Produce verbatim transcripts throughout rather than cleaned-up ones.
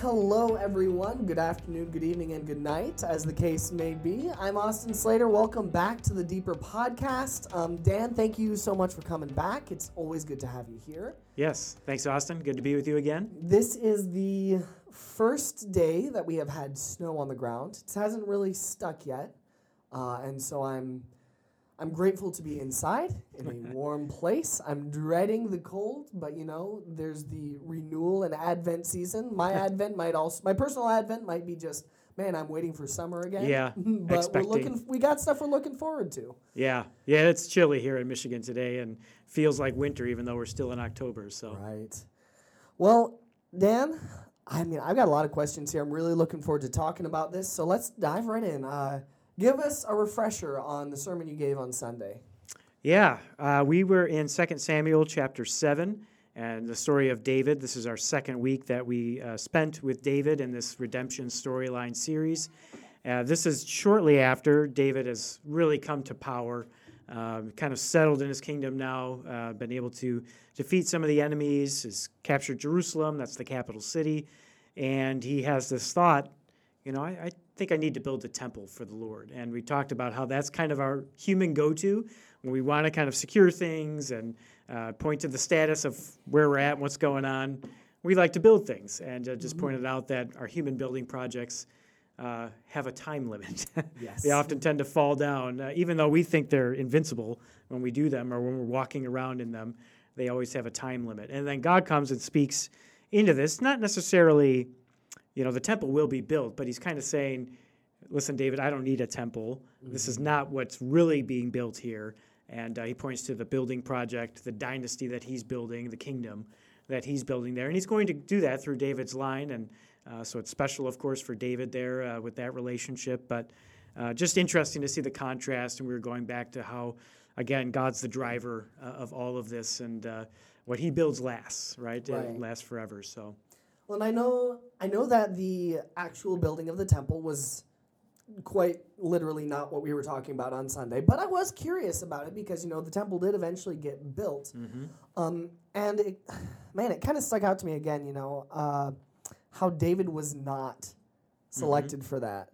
hello everyone. Good afternoon, good evening, and good night, as the case may be. I'm Austin Slater. Welcome back to the Deeper Podcast. Um, Dan, thank you so much for coming back. It's always good to have you here. Yes, thanks, Austin. Good to be with you again. This is the first day that we have had snow on the ground. It hasn't really stuck yet, uh, and so I'm I'm grateful to be inside in a warm place. I'm dreading the cold, but you know, there's the renewal and Advent season. My Advent might also, my personal Advent might be just, man, I'm waiting for summer again. Yeah, but expecting. we're looking. We got stuff we're looking forward to. Yeah, yeah, it's chilly here in Michigan today, and feels like winter, even though we're still in October. So right. Well, Dan, I mean, I've got a lot of questions here. I'm really looking forward to talking about this. So let's dive right in. Uh, Give us a refresher on the sermon you gave on Sunday. Yeah, uh, we were in Second Samuel chapter seven, and the story of David. This is our second week that we uh, spent with David in this redemption storyline series. Uh, this is shortly after David has really come to power, uh, kind of settled in his kingdom now, uh, been able to defeat some of the enemies, has captured Jerusalem, that's the capital city, and he has this thought, you know, I, I think I need to build a temple for the Lord. And we talked about how that's kind of our human go-to when we want to kind of secure things and uh, point to the status of where we're at and what's going on. We like to build things, and uh, just mm-hmm. pointed out that our human building projects uh, have a time limit. Yes. They often tend to fall down, uh, even though we think they're invincible when we do them or when we're walking around in them. They always have a time limit. And then God comes and speaks into this, not necessarily, you know, the temple will be built, but he's kind of saying, listen, David, I don't need a temple. Mm-hmm. This is not what's really being built here. And uh, he points to the building project, the dynasty that he's building, the kingdom that he's building there. And he's going to do that through David's line. And uh, so it's special, of course, for David there uh, with that relationship. But uh, just interesting to see the contrast. And we were going back to how, again, God's the driver uh, of all of this. And uh, what he builds lasts, right? right. It lasts forever, so... Well, and I know, I know that the actual building of the temple was quite literally not what we were talking about on Sunday, but I was curious about it because, you know, the temple did eventually get built. Mm-hmm. Um, and, it, man, it kind of stuck out to me again, you know, uh, how David was not selected mm-hmm. for that.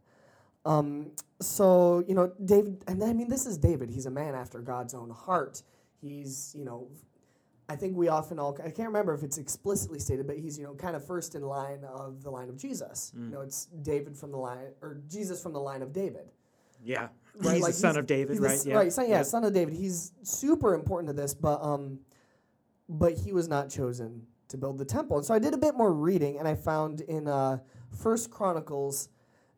Um, so, you know, David, and I mean, this is David. He's a man after God's own heart. He's, you know... I think we often all, I can't remember if it's explicitly stated, but he's, you know, kind of first in line of the line of Jesus. Mm. You know, it's David from the line, or Jesus from the line of David. Yeah. Right? He's like the son he's, of David, right? The, yeah. Right, son, yeah, yeah, son of David. He's super important to this, but um, but he was not chosen to build the temple. And so I did a bit more reading, and I found in uh, First Chronicles,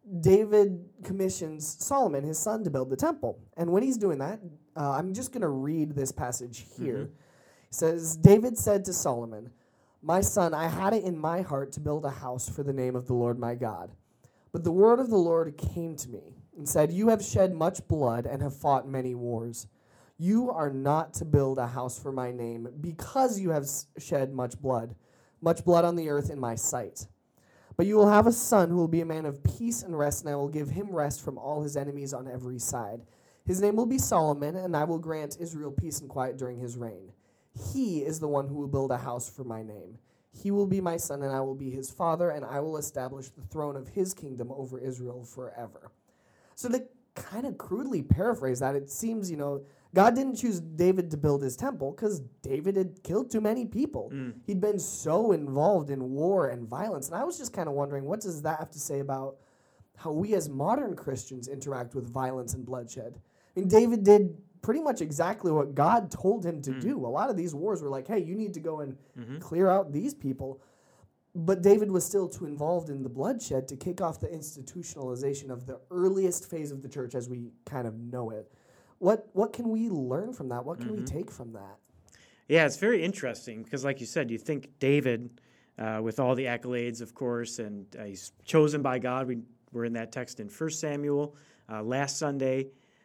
David commissions Solomon, his son, to build the temple. And when he's doing that, uh, I'm just going to read this passage here. Mm-hmm. It says, David said to Solomon, "My son, I had it in my heart to build a house for the name of the Lord my God. But the word of the Lord came to me and said, you have shed much blood and have fought many wars. You are not to build a house for my name because you have shed much blood, much blood on the earth in my sight. But you will have a son who will be a man of peace and rest, and I will give him rest from all his enemies on every side. His name will be Solomon, and I will grant Israel peace and quiet during his reign. He is the one who will build a house for my name. He will be my son, and I will be his father, and I will establish the throne of his kingdom over Israel forever." So to kind of crudely paraphrase that, it seems, you know, God didn't choose David to build his temple because David had killed too many people. Mm. He'd been so involved in war and violence. And I was just kind of wondering, what does that have to say about how we as modern Christians interact with violence and bloodshed? I mean, David did pretty much exactly what God told him to mm. do. A lot of these wars were like, hey, you need to go and mm-hmm. clear out these people. But David was still too involved in the bloodshed to kick off the institutionalization of the earliest phase of the church as we kind of know it. What what can we learn from that? What can mm-hmm. we take from that? Yeah, it's very interesting because, like you said, you think David, uh, with all the accolades, of course, and uh, he's chosen by God. We were in that text in First Samuel uh, last Sunday.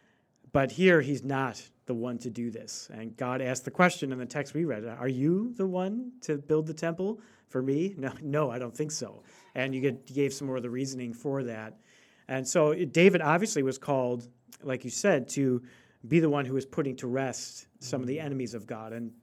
But here, he's not the one to do this. And God asked the question in the text we read, are you the one to build the temple for me? No, no, I don't think so. And you, get, you gave some more of the reasoning for that. And so it, David obviously was called, like you said, to be the one who was putting to rest some of the enemies of God. And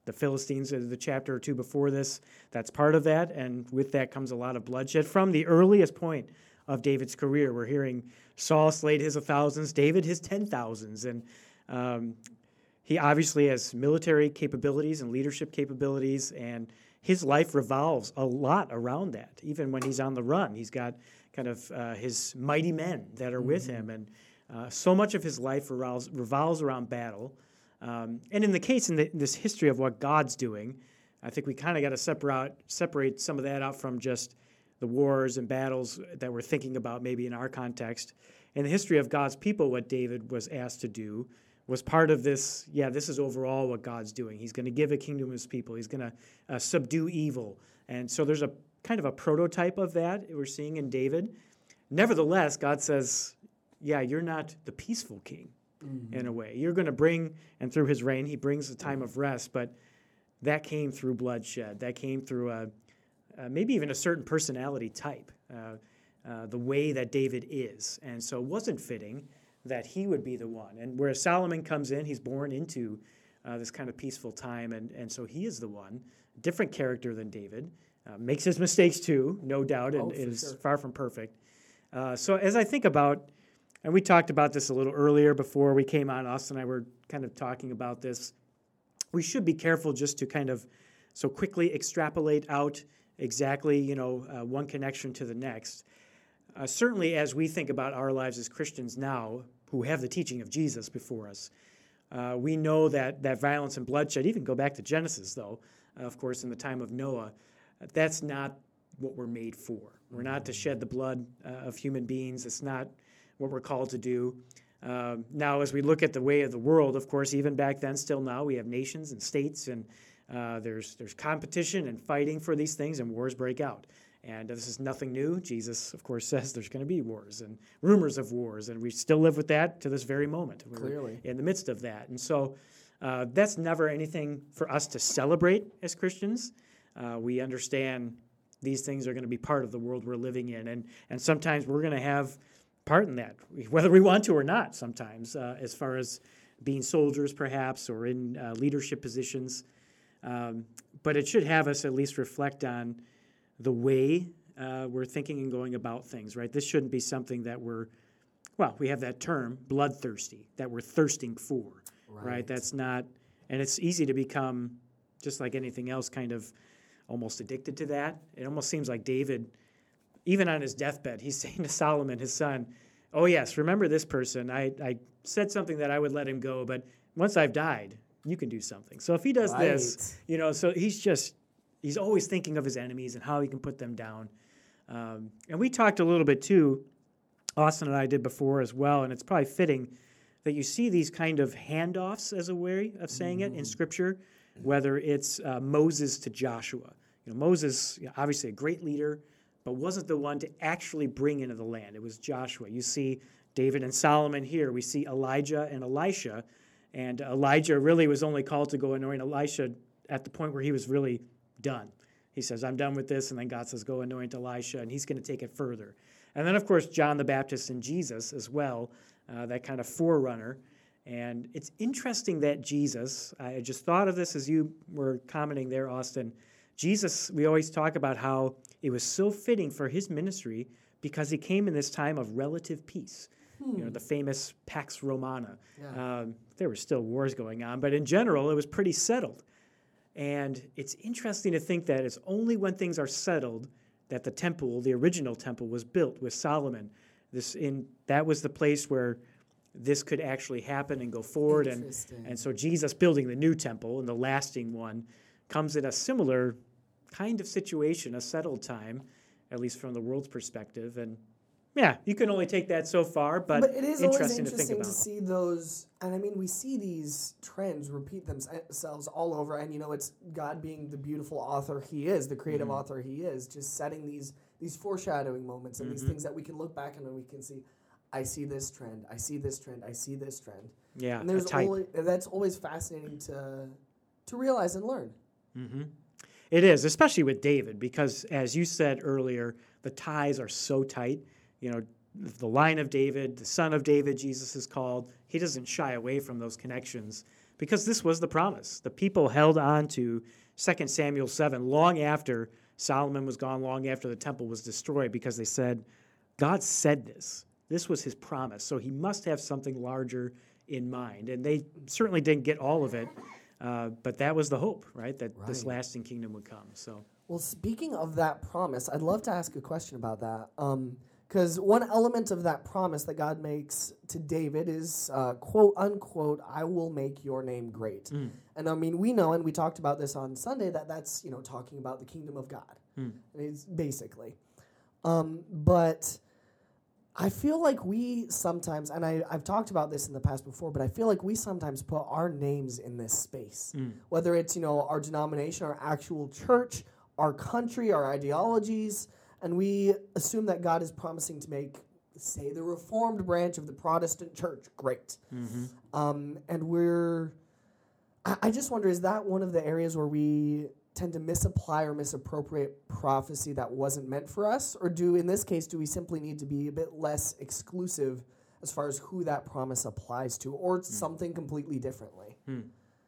the Philistines, uh, the chapter or two before this, that's part of that. And with that comes a lot of bloodshed from the earliest point of David's career. We're hearing Saul slayed his thousands, David his ten thousands. And um, he obviously has military capabilities and leadership capabilities, and his life revolves a lot around that. Even when he's on the run, he's got kind of uh, his mighty men that are mm-hmm. with him. And uh, so much of his life revolves, revolves around battle. Um, and in the case, in, the, in this history of what God's doing, I think we kind of got to separate, separate some of that out from just the wars and battles that we're thinking about maybe in our context. In the history of God's people, what David was asked to do was part of this, yeah, this is overall what God's doing. He's going to give a kingdom to his people. He's going to uh, subdue evil. And so there's a kind of a prototype of that we're seeing in David. Nevertheless, God says, yeah, you're not the peaceful king mm-hmm. in a way. You're going to bring, and through his reign, he brings a time of rest, but that came through bloodshed. That came through a, uh, maybe even a certain personality type, uh, uh, the way that David is. And so it wasn't fitting that he would be the one. And whereas Solomon comes in, he's born into uh, this kind of peaceful time, and, and so he is the one, different character than David, uh, makes his mistakes too, no doubt, and oh, is sure. far from perfect. Uh, so as I think about, and we talked about this a little earlier before we came on, Austin and I were kind of talking about this, we should be careful just to kind of so quickly extrapolate out exactly, you know, uh, one connection to the next. Uh, certainly as we think about our lives as Christians now, who have the teaching of Jesus before us, uh, we know that that violence and bloodshed, even go back to Genesis, though, uh, of course, in the time of Noah, uh, that's not what we're made for. We're not to shed the blood uh, of human beings. It's not what we're called to do. Uh, now, as we look at the way of the world, of course, even back then, still now, we have nations and states, and uh, there's there's competition and fighting for these things, and wars break out. And this is nothing new. Jesus, of course, says there's going to be wars and rumors of wars, and we still live with that to this very moment. We're Clearly. in the midst of that. And so uh, that's never anything for us to celebrate as Christians. Uh, we understand these things are going to be part of the world we're living in, and, and sometimes we're going to have part in that, whether we want to or not sometimes, uh, as far as being soldiers perhaps or in uh, leadership positions. Um, but it should have us at least reflect on the way uh, we're thinking and going about things, right? This shouldn't be something that we're, well, we have that term, bloodthirsty, that we're thirsting for, right? right? That's not, and it's easy to become, just like anything else, kind of almost addicted to that. It almost seems like David, even on his deathbed, he's saying to Solomon, his son, oh, yes, remember this person. I, I said something that I would let him go, but once I've died, you can do something. So if he does right. this, you know, so he's just, he's always thinking of his enemies and how he can put them down. Um, and we talked a little bit, too, Austin and I did before as well, and it's probably fitting that you see these kind of handoffs, as a way of saying mm-hmm. it, in Scripture, whether it's uh, Moses to Joshua. You know, Moses, you know, obviously a great leader, but wasn't the one to actually bring into the land. It was Joshua. You see David and Solomon here. We see Elijah and Elisha, and Elijah really was only called to go anoint Elisha at the point where he was really done. He says, I'm done with this, and then God says, go anoint Elisha, and he's going to take it further. And then, of course, John the Baptist and Jesus as well, uh, that kind of forerunner. And it's interesting that Jesus, I just thought of this as you were commenting there, Austin. Jesus, we always talk about how it was so fitting for his ministry because he came in this time of relative peace. Hmm. You know, the famous Pax Romana. Yeah. Um, there were still wars going on, but in general, it was pretty settled. And it's interesting to think that it's only when things are settled that the temple, the original temple, was built with Solomon. This in that was the place where this could actually happen and go forward. And, and so Jesus building the new temple and the lasting one comes in a similar kind of situation, a settled time, at least from the world's perspective. And yeah, you can only take that so far, but, but it is interesting, always interesting to think about. to see those, and I mean, we see these trends repeat themselves all over, and you know, it's God being the beautiful author he is, the creative mm-hmm. author he is, just setting these these foreshadowing moments and mm-hmm. these things that we can look back and we can see, I see this trend, I see this trend, I see this trend. Yeah, and there's always, that's always fascinating to to realize and learn. Mm-hmm. It is, especially with David, because as you said earlier, the ties are so tight. You know, the line of David, the son of David, Jesus is called. He doesn't shy away from those connections. because this was the promise. The people held on to Second Samuel seven long after Solomon was gone, long after the temple was destroyed, because they said, God said this. This was his promise, so he must have something larger in mind. And they certainly didn't get all of it, uh, but that was the hope, right, that Right. this lasting kingdom would come. So, Well, speaking of that promise, I'd love to ask a question about that. Because one element of that promise that God makes to David is, uh, quote unquote, I will make your name great. Mm. And I mean, we know, and we talked about this on Sunday, that that's, you know, talking about the kingdom of God. Mm. It's basically. Um, but I feel like we sometimes, and I, I've talked about this in the past before, but I feel like we sometimes put our names in this space. Mm. Whether it's, you know, our denomination, our actual church, our country, our ideologies, and we assume that God is promising to make, say, the Reformed branch of the Protestant church great. Mm-hmm. Um, and we're, I, I just wonder, is that one of the areas where we tend to misapply or misappropriate prophecy that wasn't meant for us? Or do, in this case, do we simply need to be a bit less exclusive as far as who that promise applies to, or mm. something completely differently? Mm.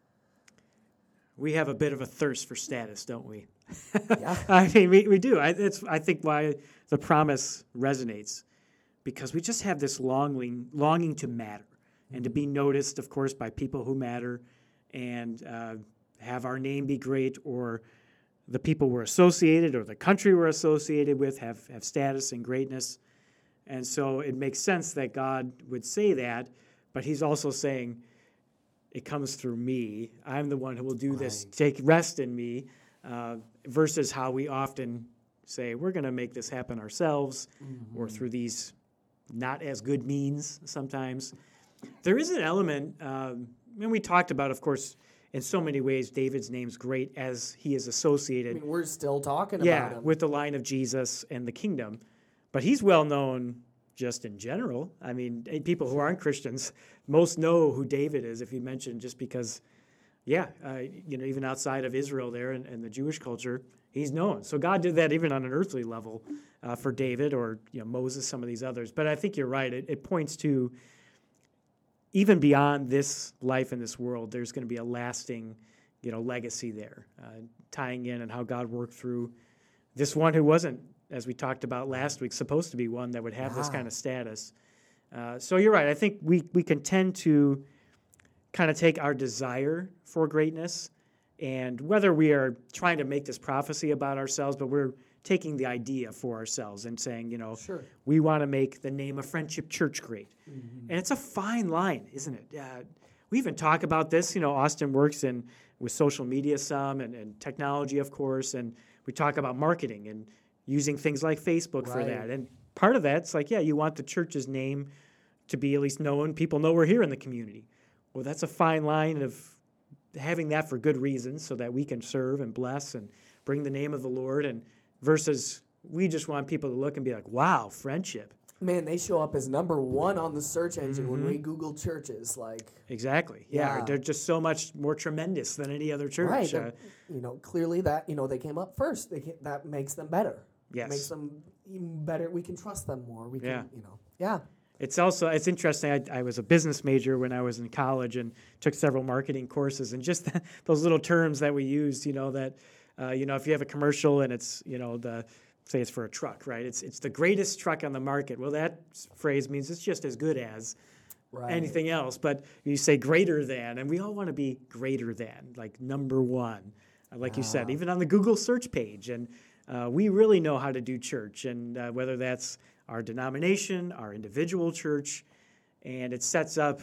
We have a bit of a thirst for status, don't we? Yeah. I mean, we, we do. I, it's, I think why the promise resonates, because we just have this longing, longing to matter and to be noticed, of course, by people who matter, and uh, have our name be great, or the people we're associated or the country we're associated with have, have status and greatness. And so it makes sense that God would say that, but he's also saying, it comes through me. I'm the one who will do right. this. Take rest in me, uh, versus how we often say, we're going to make this happen ourselves, mm-hmm. or through these not as good means sometimes. There is an element, um, and we talked about, of course, in so many ways, David's name's great as he is associated. I mean, we're still talking yeah, about him. with the line of Jesus and the kingdom. But he's well known just in general. I mean, people who aren't Christians, most know who David is if you mention, just because, yeah, uh, you know, even outside of Israel there and, and the Jewish culture, he's known. So God did that even on an earthly level uh, for David, or, you know, Moses, some of these others. But I think you're right. It, it points to, even beyond this life in this world, there's going to be a lasting, you know, legacy there, uh, tying in and how God worked through this one who wasn't, as we talked about last week, supposed to be one that would have wow. this kind of status. Uh, so you're right. I think we, we can tend to kind of take our desire for greatness, and whether we are trying to make this prophecy about ourselves, but we're taking the idea for ourselves and saying, you know, sure. we want to make the name of Friendship Church great. Mm-hmm. And it's a fine line, isn't it? Uh, we even talk about this. You know, Austin works in with social media some, and, and technology, of course, and we talk about marketing and using things like Facebook right. for that. And part of that's like, yeah, you want the church's name to be at least known. People know we're here in the community. Well, that's a fine line of having that for good reasons, so that we can serve and bless and bring the name of the Lord, and versus we just want people to look and be like, wow, Friendship. Man, they show up as number one on the search engine mm-hmm. when we Google churches. Like Exactly. Yeah. yeah. They're just so much more tremendous than any other church. Right. Uh, you know, clearly that, you know, they came up first. They came, that makes them better. Yes. It makes them even better. We can trust them more. We can, Yeah. you know, yeah. It's also, it's interesting, I, I was a business major when I was in college and took several marketing courses, and just that, those little terms that we used, you know, that, uh, you know, if you have a commercial and it's, you know, the, say it's for a truck, right? It's it's the greatest truck on the market. Well, that phrase means it's just as good as right. anything else, but you say greater than, and we all want to be greater than, like number one, like you said, even on the Google search page. And uh, we really know how to do church, and uh, whether that's our denomination, our individual church, and it sets up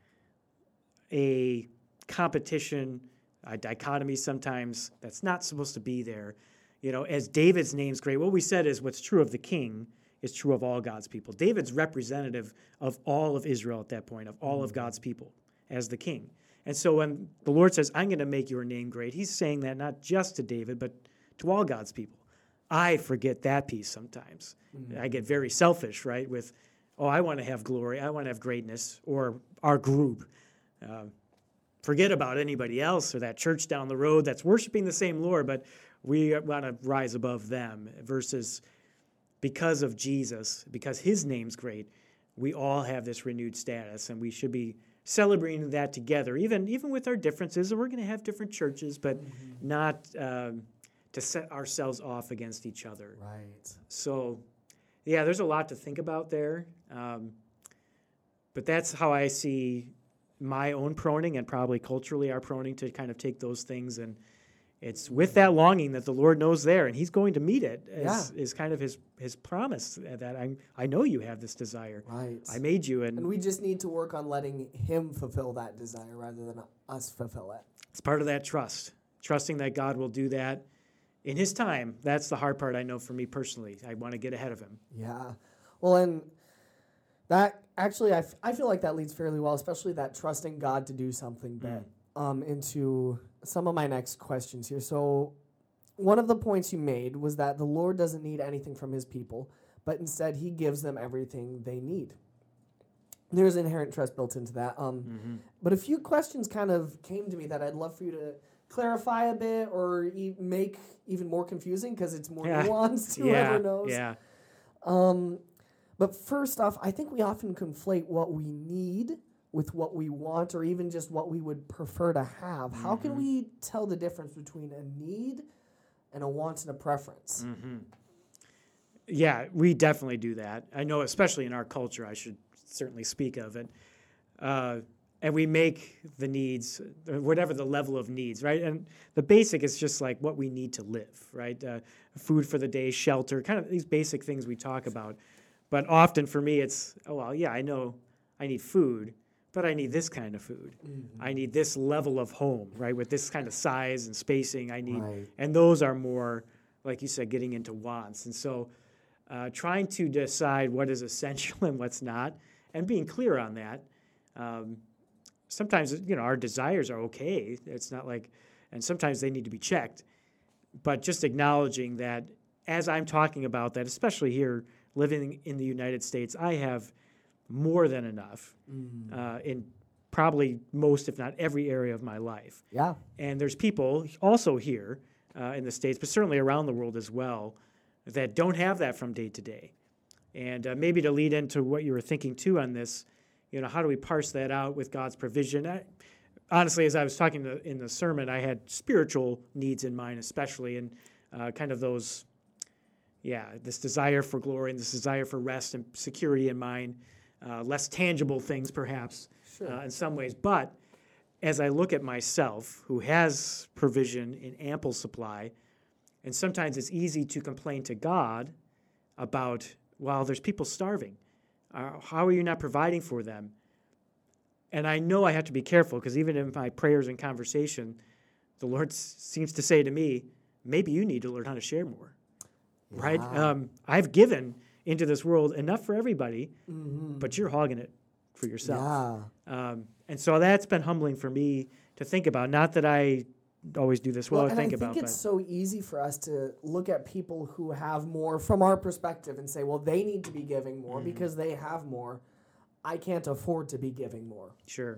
a competition, a dichotomy sometimes that's not supposed to be there. You know, as David's name's great, what we said is what's true of the king is true of all God's people. David's representative of all of Israel at that point, of all mm-hmm. of God's people as the king. And so when the Lord says, I'm going to make your name great, he's saying that not just to David, but to all God's people. I forget that piece sometimes. Mm-hmm. I get very selfish, right, with, oh, I want to have glory, I want to have greatness, or our group. Uh, forget about anybody else or that church down the road that's worshiping the same Lord, but we want to rise above them, versus because of Jesus, because his name's great, we all have this renewed status, and we should be celebrating that together, even even with our differences. And we're going to have different churches, but Mm-hmm. not um, to set ourselves off against each other. Right. So, yeah, there's a lot to think about there. Um, but that's how I see my own proning and probably culturally our proning to kind of take those things. And it's with that longing that the Lord knows there, and he's going to meet it as, Yeah. is kind of his, his promise that I I know you have this desire. Right. I made you, and, And we just need to work on letting him fulfill that desire rather than us fulfill it. it's part of that trust, trusting that God will do that in his time. That's the hard part I know for me personally. I want to get ahead of him. Yeah. Well, and that actually, I, f- I feel like that leads fairly well, especially that trusting God to do something bit, um, into some of my next questions here. So, one of the points you made was that the Lord doesn't need anything from his people, but instead he gives them everything they need. There's inherent trust built into that. Um, Mm-hmm. But a few questions kind of came to me that I'd love for you to clarify a bit or e- make even more confusing because it's more Yeah. nuanced, Yeah, whoever knows. yeah. Um, but first off, I think we often conflate what we need with what we want or even just what we would prefer to have. How can Mhm. we tell the difference between a need and a want and a preference? Mm-hmm. Yeah, we definitely do that. I know, especially in our culture, I should certainly speak of it. Uh, and we make the needs, uh, whatever the level of needs, right? And the basic is just like what we need to live, right? Uh, food for the day, shelter, kind of these basic things we talk about. But often for me, it's, oh, well, yeah, I know I need food, but I need this kind of food. Mm-hmm. I need this level of home, right? With this kind of size and spacing, I need, Right. and those are more, like you said, getting into wants. And so uh, trying to decide what is essential and what's not, and being clear on that. Um, sometimes, you know, our desires are okay. It's not like, and sometimes they need to be checked. But just acknowledging that as I'm talking about that, especially here living in the United States, I have more than enough Mm. uh, in probably most, if not every area of my life. Yeah. And there's people also here uh, in the States, but certainly around the world as well, that don't have that from day to day. And uh, maybe to lead into what you were thinking too on this, you know, how do we parse that out with God's provision? I, honestly, as I was talking to, in the sermon, I had spiritual needs in mind, especially, and uh, kind of those, yeah, this desire for glory and this desire for rest and security in mind, uh, less tangible things perhaps Sure. uh, in some ways. But as I look at myself, who has provision in ample supply, and sometimes it's easy to complain to God about, well, there's people starving. Uh, how are you not providing for them? And I know I have to be careful because even in my prayers and conversation, the Lord s- seems to say to me, maybe you need to learn how to share more, right? Yeah. Um, I've given into this world enough for everybody, Mm-hmm. but you're hogging it for yourself. Yeah. Um, and so that's been humbling for me to think about. Not that I always do this well, Well, or and think I think about, it's so easy for us to look at people who have more from our perspective and say, well, they need to be giving more Mhm. because they have more. I can't afford to be giving more. but sure.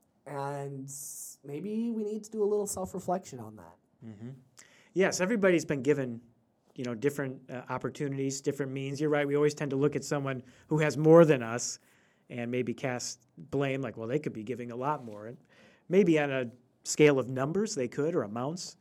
And maybe we need to do a little self-reflection on that. Mm-hmm. Yes, everybody's been given, you know, different uh, opportunities, different means. You're right. We always tend to look at someone who has more than us and maybe cast blame, like, well, they could be giving a lot more. And maybe on a scale of numbers they could, or amounts.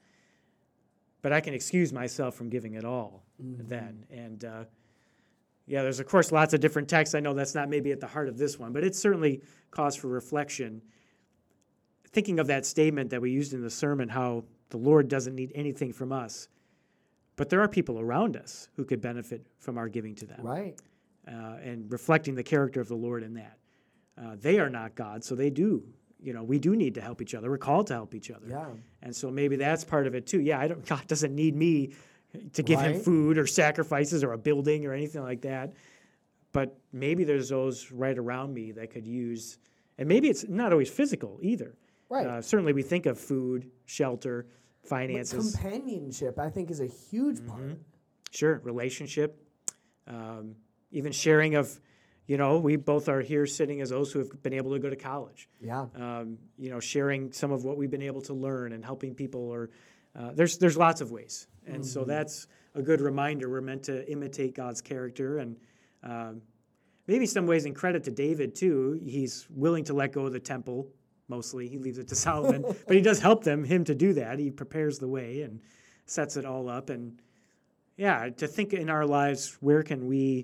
But I can excuse myself from giving it all Mhm. then. And uh, yeah, there's of course lots of different texts. I know that's not maybe at the heart of this one, but it's certainly cause for reflection. Thinking of that statement that we used in the sermon, how the Lord doesn't need anything from us, but there are people around us who could benefit from our giving to them. Right. Uh, and reflecting the character of the Lord in that. Uh, they are not God, so they do. You know, we do need to help each other. We're called to help each other. Yeah. And so maybe that's part of it too. Yeah, I don't, God doesn't need me to give him Right. food or sacrifices or a building or anything like that. But maybe there's those right around me that could use, and maybe it's not always physical either. Right. Uh, certainly we think of food, shelter, But finances. companionship, I think, is a huge part. Mhm. Sure, relationship, um, even sharing of, you know, we both are here sitting as those who have been able to go to college. Yeah. Um, you know, sharing some of what we've been able to learn and helping people, or uh, there's there's lots of ways, and so Mhm. that's a good reminder. We're meant to imitate God's character, and um, maybe some ways in credit to David too. He's willing to let go of the temple. Mostly, he leaves it to Solomon, but he does help them him to do that. He prepares the way and sets it all up. And yeah, to think in our lives, where can we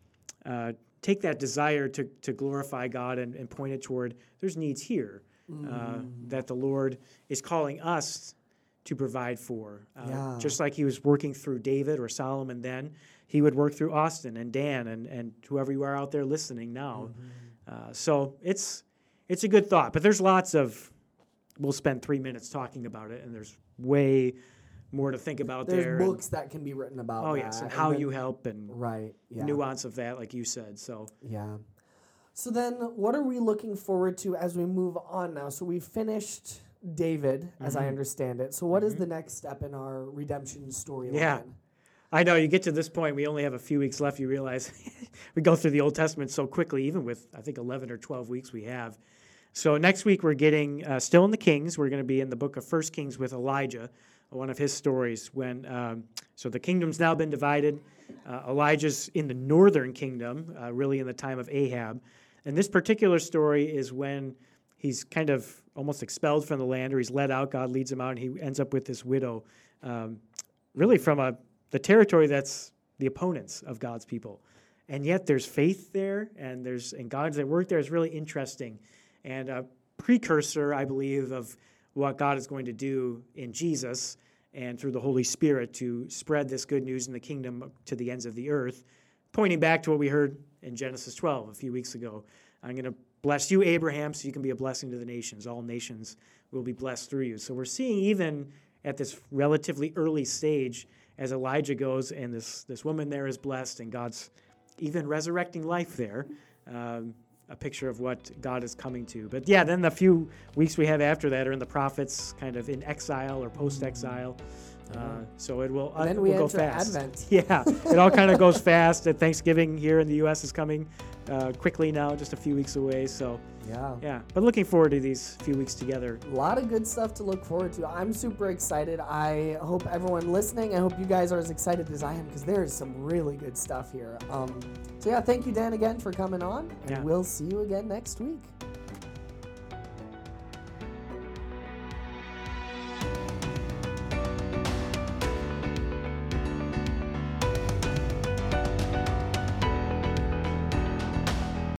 uh, take that desire to to glorify God and, and point it toward? There's needs here mm. uh, that the Lord is calling us to provide for. Uh, yeah. Just like he was working through David or Solomon then, he would work through Austin and Dan and, and whoever you are out there listening now. Mm-hmm. Uh, so it's it's a good thought. But there's lots of, we'll spend three minutes talking about it, and there's way more to think about there's there. There's books and, that can be written about Oh, that. yes, and how and then, you help and right, yeah. nuance of that, like you said. So yeah. So then what are we looking forward to as we move on now? So we finished David, mm-hmm. as I understand it. So what mm-hmm. is the next step in our redemption storyline? Yeah. I know, you get to this point, we only have a few weeks left, you realize we go through the Old Testament so quickly, even with, I think, eleven or twelve weeks we have. So next week we're getting, uh, still in the Kings, we're going to be in the book of First Kings with Elijah, one of his stories when, um, so the kingdom's now been divided. Uh, Elijah's in the northern kingdom, uh, really in the time of Ahab. And this particular story is when he's kind of almost expelled from the land, or he's let out, God leads him out, and he ends up with this widow, um, really from a the territory that's the opponents of God's people. And yet there's faith there, and there's and God's at work there is really interesting, and a precursor, I believe, of what God is going to do in Jesus and through the Holy Spirit to spread this good news in the kingdom to the ends of the earth, pointing back to what we heard in Genesis twelve a few weeks ago. I'm going to bless you, Abraham, so you can be a blessing to the nations. All nations will be blessed through you. So we're seeing even at this relatively early stage, as Elijah goes and this, this woman there is blessed and God's even resurrecting life there, um, a picture of what God is coming to. But yeah, then the few weeks we have after that are in the prophets, kind of in exile or post-exile. Uh, so it will, uh, then it we will go enter fast. Advent. Yeah, it all kind of goes fast. And Thanksgiving here in the U S is coming uh, quickly now, just a few weeks away. So yeah, yeah. But looking forward to these few weeks together. A lot of good stuff to look forward to. I'm super excited. I hope everyone listening, I hope you guys are as excited as I am, because there is some really good stuff here. Um, so yeah, thank you, Dan, again for coming on, and yeah. we'll see you again next week.